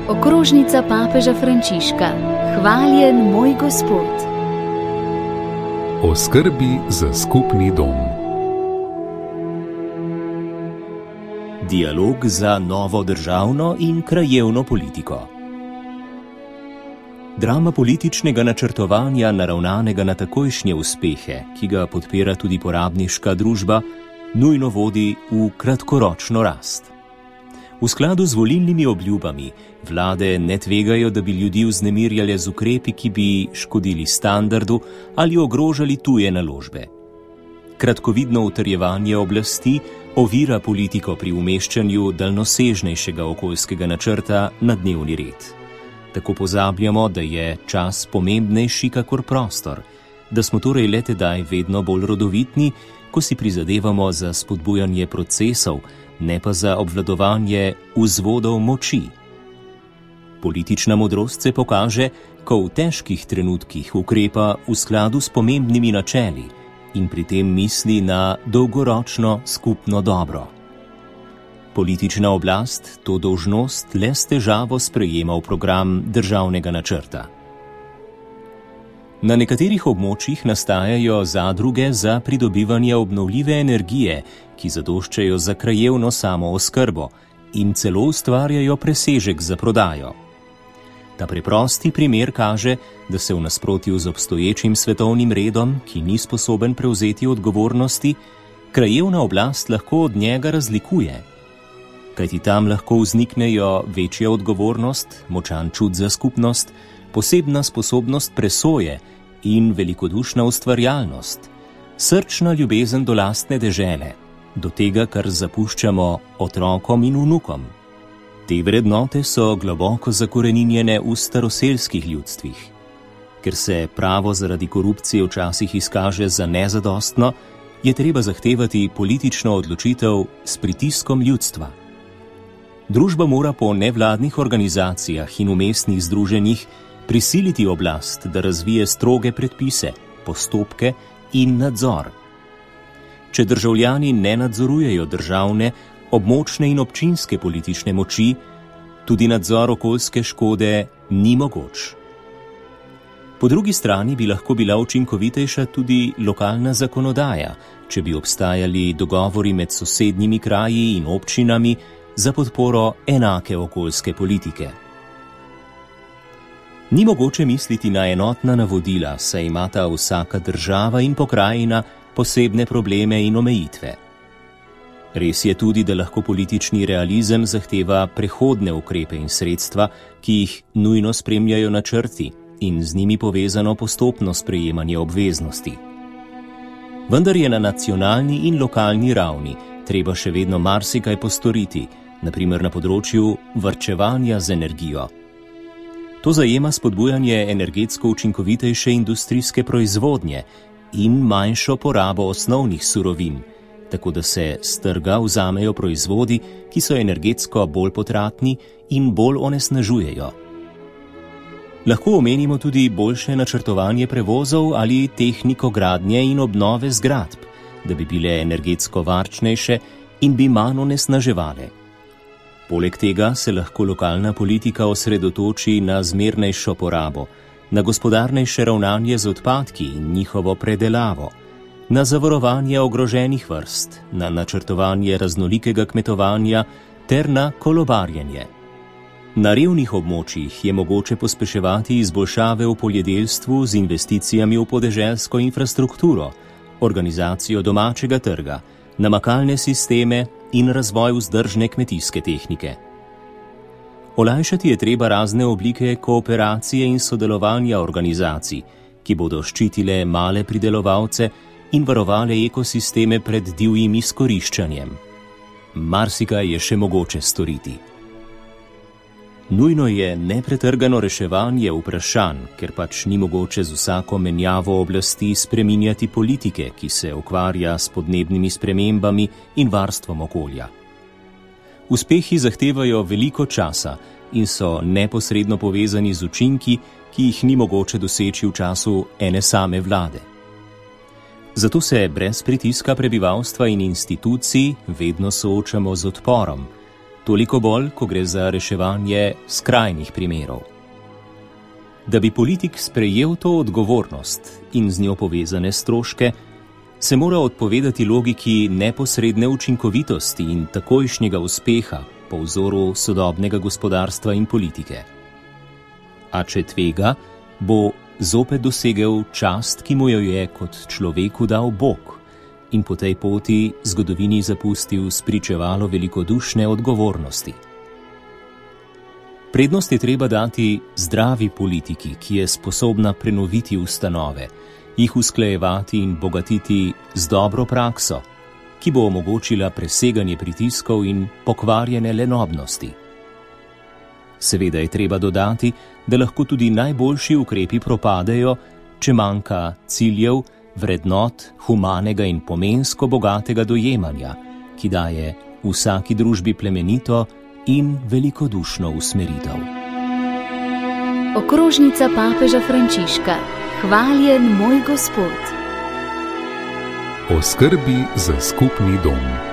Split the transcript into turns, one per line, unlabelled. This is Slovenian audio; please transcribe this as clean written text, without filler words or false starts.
Okrožnica papeža Frančiška. Hvaljen moj Gospod.
O skrbi za skupni dom.
Dialog za novo državno in krajevno politiko. Drama političnega načrtovanja, naravnanega na takojšnje uspehe, ki ga podpira tudi porabniška družba, nujno vodi v kratkoročno rast. V skladu z volilnimi obljubami vlade ne tvegajo, da bi ljudi vznemirjale z ukrepi, ki bi škodili standardu ali ogrožali tuje naložbe. Kratkovidno utrjevanje oblasti ovira politiko pri umeščanju daljnosežnejšega okoljskega načrta na dnevni red. Tako pozabljamo, da je čas pomembnejši kakor prostor, da smo torej le tedaj vedno bolj rodovitni, ko si prizadevamo za spodbujanje procesov, ne pa za obvladovanje vzvodov moči. Politična modrost se pokaže, ko v težkih trenutkih ukrepa v skladu s pomembnimi načeli in pri tem misli na dolgoročno skupno dobro. Politična oblast to dolžnost le s težavo sprejema v program državnega načrta. Na nekaterih območjih nastajajo zadruge za pridobivanje obnovljive energije, ki zadoščajo za krajevno samooskrbo in celo ustvarjajo presežek za prodajo. Ta preprosti primer kaže, da se v nasprotju z obstoječim svetovnim redom, ki ni sposoben prevzeti odgovornosti, krajevna oblast lahko od njega razlikuje. Kajti tam lahko vzniknejo večja odgovornost, močan čut za skupnost, posebna sposobnost presoje in velikodušna ustvarjalnost, srčna ljubezen do lastne dežele, do tega, kar zapuščamo otrokom in vnukom. Te vrednote so globoko zakoreninjene v staroselskih ljudstvih. Ker se pravo zaradi korupcije včasih izkaže za nezadostno, je treba zahtevati politično odločitev s pritiskom ljudstva. Družba mora po nevladnih organizacijah in umestnih združenjih prisiliti oblast, da razvije stroge predpise, postopke in nadzor. Če državljani ne nadzorujejo državne, območne in občinske politične moči, tudi nadzor okoljske škode ni mogoč. Po drugi strani bi lahko bila učinkovitejša tudi lokalna zakonodaja, če bi obstajali dogovori med sosednjimi kraji in občinami za podporo enake okoljske politike. Ni mogoče misliti na enotna navodila, saj imata vsaka država in pokrajina posebne probleme in omejitve. Res je tudi, da lahko politični realizem zahteva prehodne ukrepe in sredstva, ki jih nujno spremljajo načrti in z njimi povezano postopno sprejemanje obveznosti. Vendar je na nacionalni in lokalni ravni treba še vedno marsikaj postoriti, na primer na področju varčevanja z energijo. To zajema spodbujanje energetsko učinkovitejše industrijske proizvodnje in manjšo porabo osnovnih surovin, tako da se s trga vzamejo proizvodi, ki so energetsko bolj potratni in bolj onesnažujejo. Lahko omenimo tudi boljše načrtovanje prevozov ali tehniko gradnje in obnove zgradb, da bi bile energetsko varčnejše in bi manj onesnaževale. Poleg tega se lahko lokalna politika osredotoči na zmernejšo porabo, na gospodarnejše ravnanje z odpadki in njihovo predelavo, na zavarovanje ogroženih vrst, na načrtovanje raznolikega kmetovanja ter na kolobarjenje. Na revnih območjih je mogoče pospeševati izboljšave v poljedelstvu z investicijami v podeželsko infrastrukturo, organizacijo domačega trga, namakalne sisteme in razvoj vzdržne kmetijske tehnike. Olajšati je treba razne oblike kooperacije in sodelovanja organizacij, ki bodo ščitile male pridelovalce in varovale ekosisteme pred divjim izkoriščanjem. Marsikaj je še mogoče storiti. Nujno je nepretrgano reševanje vprašanj, ker pač ni mogoče z vsako menjavo oblasti spreminjati politike, ki se ukvarja s podnebnimi spremembami in varstvom okolja. Uspehi zahtevajo veliko časa in so neposredno povezani z učinki, ki jih ni mogoče doseči v času ene same vlade. Zato se brez pritiska prebivalstva in institucij vedno soočamo z odporom, toliko bolj, ko gre za reševanje skrajnih primerov. Da bi politik sprejel to odgovornost in z njo povezane stroške, se mora odpovedati logiki neposredne učinkovitosti in takojšnjega uspeha po vzoru sodobnega gospodarstva in politike. A če tvega, bo zopet dosegel čast, ki mu jo je kot človeku dal Bog, in po tej poti zgodovini zapustil spričevalo velikodušne odgovornosti. Prednost je treba dati zdravi politiki, ki je sposobna prenoviti ustanove, jih usklajevati in bogatiti z dobro prakso, ki bo omogočila preseganje pritiskov in pokvarjene lenobnosti. Seveda je treba dodati, da lahko tudi najboljši ukrepi propadejo, če manjka ciljev, vrednot, humanega in pomensko bogatega dojemanja, ki daje vsaki družbi plemenito in velikodušno usmeritev.
Okrožnica papeža Frančiška. Hvaljen moj Gospod.
O skrbi za skupni dom.